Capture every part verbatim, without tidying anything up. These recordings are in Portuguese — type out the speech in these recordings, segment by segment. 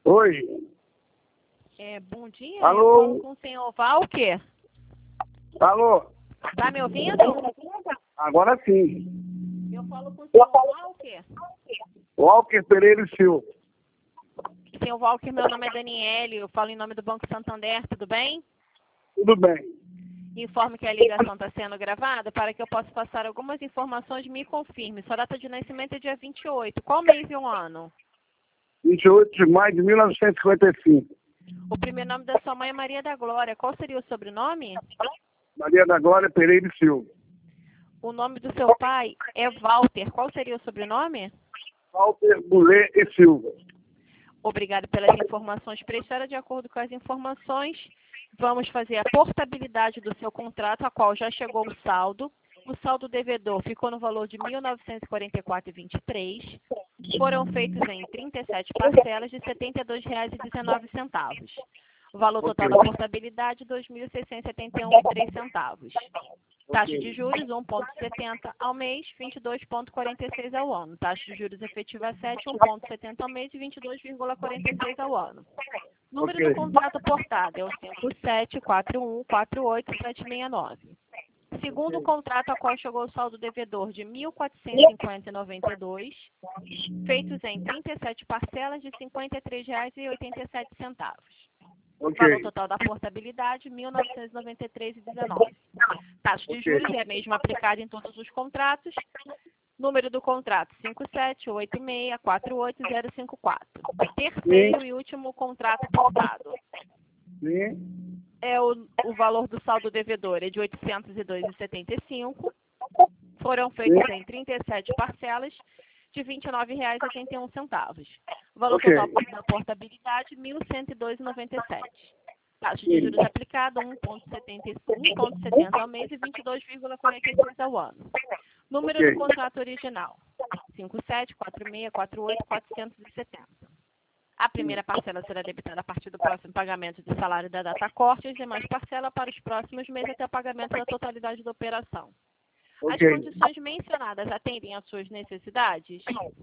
Oi. É, bom dia, Alô? eu falo com o senhor Walker. Alô? Tá me ouvindo? Agora sim. Eu falo com o senhor Walker. Walker Pereira e Silva. Senhor Walker, meu nome é Daniele, eu falo em nome do Banco Santander, tudo bem? Tudo bem. Informo que a ligação está sendo gravada para que eu possa passar algumas informações, me confirme. Sua data de nascimento é dia vinte e oito. Qual mês e o ano? vinte e oito de maio de mil novecentos e cinquenta e cinco. O primeiro nome da sua mãe é Maria da Glória. Qual seria o sobrenome? Maria da Glória Pereira e Silva. O nome do seu pai é Walter. Qual seria o sobrenome? Walter Bulê e Silva. Obrigada pelas informações prestadas. De acordo com as informações, vamos fazer a portabilidade do seu contrato, a qual já chegou o saldo. O saldo devedor ficou no valor de mil novecentos e quarenta e quatro reais e vinte e três centavos. Foram feitos em trinta e sete parcelas de setenta e dois reais e dezenove centavos. O valor total da portabilidade, dois mil seiscentos e setenta e um reais e três centavos. Taxa de juros, um vírgula setenta ao mês, vinte e dois vírgula quarenta e seis ao ano. Taxa de juros efetiva sete, um vírgula setenta ao mês e vinte e dois vírgula quarenta e seis ao ano. Número Ok. do contrato portado é o cinco sete quatro um quatro oito sete seis nove. Segundo o contrato a qual chegou o saldo devedor de mil quatrocentos e cinquenta reais e noventa e dois centavos, feitos em trinta e sete parcelas de cinquenta e três reais e oitenta e sete centavos. Ok. Valor total da portabilidade, mil novecentos e noventa e três reais e dezenove centavos. Taxa de juros é a mesma aplicada em todos os contratos. Número do contrato, cinco sete oito seis quatro oito zero cinco quatro. Terceiro Sim. e último contrato portado. Sim. É o, o valor do saldo devedor é de oitocentos e dois reais e setenta e cinco centavos. Foram feitos em trinta e sete parcelas de vinte e nove reais e oitenta e um centavos. O valor Ok. total da portabilidade, mil cento e dois reais e noventa e sete centavos. Taxa de juros aplicada, um vírgula setenta e um vírgula setenta ao mês e vinte e dois vírgula quarenta e seis ao ano. Número Ok. do contrato original, cinco sete quatro seis quatro oito quatrocentos e setenta. A primeira parcela será debitada a partir do próximo pagamento de salário da data corte e as demais parcelas para os próximos meses até o pagamento da totalidade da operação. As Ok. condições mencionadas atendem às suas necessidades?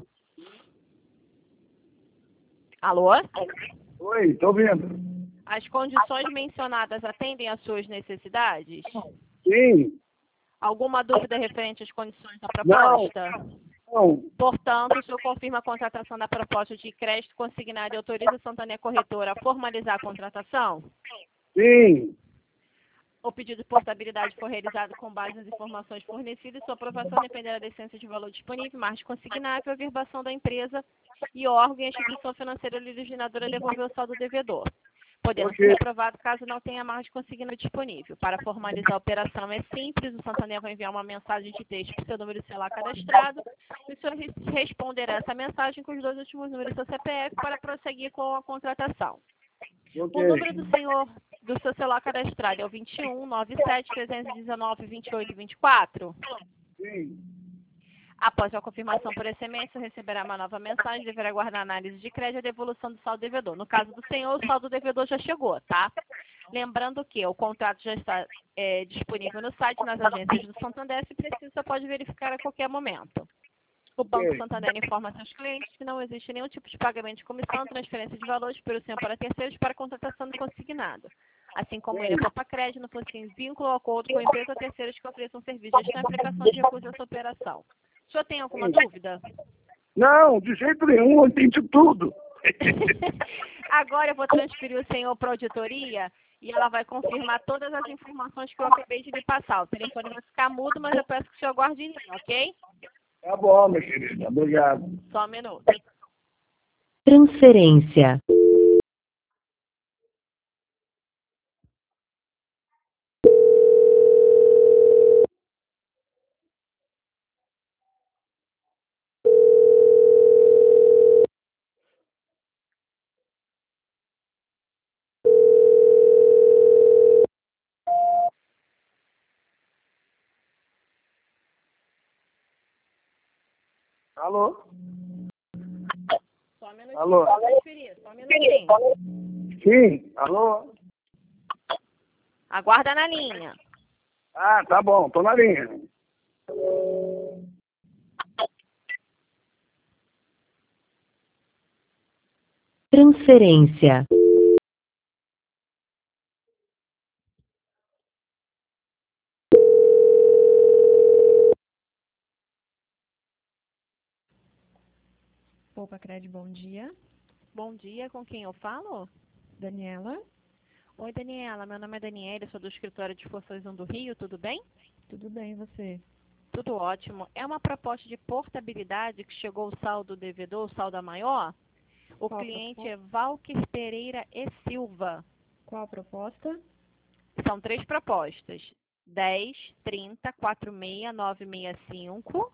Alô? Oi, tô ouvindo. As condições mencionadas atendem às suas necessidades? Sim. Alguma dúvida referente às condições da Não. proposta? Não. Portanto, o senhor confirma a contratação da proposta de crédito consignada e autoriza a Santander Corretora a formalizar a contratação? Sim. O pedido de portabilidade foi realizado com base nas informações fornecidas e sua aprovação dependerá da essência de valor disponível, margem consignável, averbação da empresa e o órgão e a instituição financeira originadora devolver o saldo devedor, podendo ser Ok. reprovado caso não tenha margem consignável disponível. Para formalizar a operação é simples, o Santander vai enviar uma mensagem de texto para o seu número celular cadastrado e o senhor res- responderá essa mensagem com os dois últimos números do seu C P F para prosseguir com a contratação. Ok. O número do senhor, do seu celular cadastrado é o vinte e um, noventa e sete, trezentos e dezenove, vinte e oito, vinte e quatro. Sim. Após a confirmação por S M S, você receberá uma nova mensagem, deverá aguardar análise de crédito e a devolução do saldo devedor. No caso do senhor, o saldo devedor já chegou, tá? Lembrando que o contrato já está é, disponível no site, nas agências do Santander, se precisa, pode verificar a qualquer momento. O Banco Ok. Santander informa seus clientes que não existe nenhum tipo de pagamento de comissão, transferência de valores pelo senhor para terceiros para contratação do consignado. Assim como ele é crédito, não fosse vínculo ou acordo com a empresa ou terceiros que ofereçam serviço de gestão e aplicação de recursos dessa operação. O senhor tem alguma dúvida? Não, de jeito nenhum, eu entendi tudo. Agora eu vou transferir o senhor para a auditoria e ela vai confirmar todas as informações que eu acabei de lhe passar. O telefone vai ficar mudo, mas eu peço que o senhor guarde em linha, ok? Tá bom, minha querida. Obrigado. Só um minuto. Transferência. Alô? Só um minutinho. Alô? Vou transferir. Só um minutinho. Sim. Alô? Aguarda na linha. Ah, tá bom. Tô na linha. Transferência. Poupa Cred, bom dia. Bom dia, com quem eu falo? Daniela, Oi, Daniela. Meu nome é Daniela, eu sou do escritório de Forções do Rio, tudo bem? tudo bem, e você? Tudo ótimo. É uma proposta de portabilidade que chegou o saldo devedor, o saldo a maior. O Qual a cliente proposta? é Valquer Pereira e Silva. Qual a proposta? São três propostas. dez, trinta, quarenta e seis, novecentos e sessenta e cinco.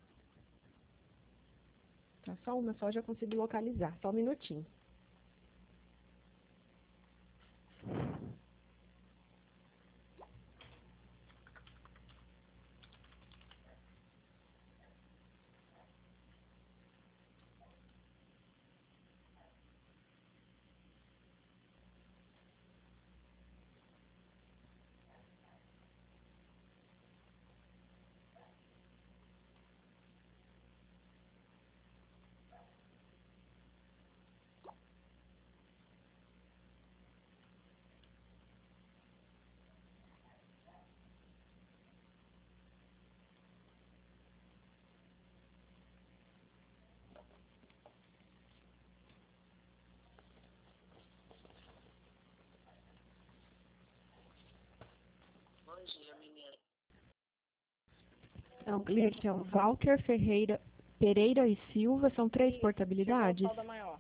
Tá, só uma só, já consigo localizar. Só um minutinho. Então, o cliente é o Valquer Ferreira, Pereira e Silva, são três portabilidades. Chegou o saldo maior.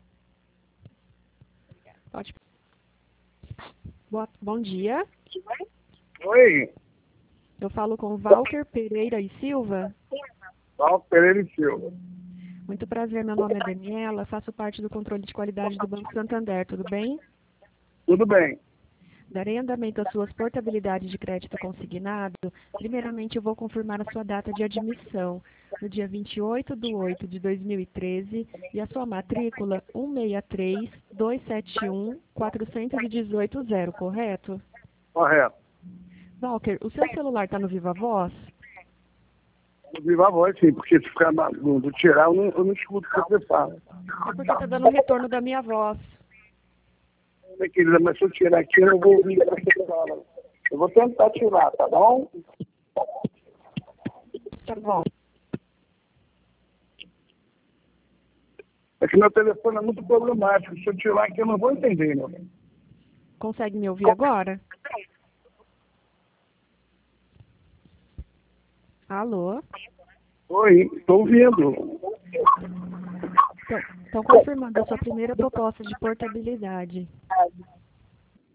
Pode. Boa, bom dia. Oi, Eu falo com Valquer Pereira e Silva. Paulo Pereira e Silva. Muito prazer, meu nome é Daniela, faço parte do controle de qualidade do Banco Santander, tudo bem? Tudo bem. Darei andamento às suas portabilidades de crédito consignado. Primeiramente, eu vou confirmar a sua data de admissão, no dia vinte e oito de oito de dois mil e treze, e a sua matrícula um seis três, dois sete um, quatro um oito zero, correto? Correto. Walker, o seu celular está no Viva Voz? Viva a voz, sim, porque se ficar na- no, no tirar, eu não, eu não escuto o que você fala. É porque está dando retorno da minha voz. Minha querida, mas se eu tirar aqui, eu não vou ouvir o que você fala. Eu vou tentar tirar, tá bom? Tá bom. É que meu telefone é muito problemático. Se eu tirar aqui, eu não vou entender, meu bem. Consegue me ouvir agora? Alô? Oi, estou ouvindo. Estão confirmando a sua primeira proposta de portabilidade.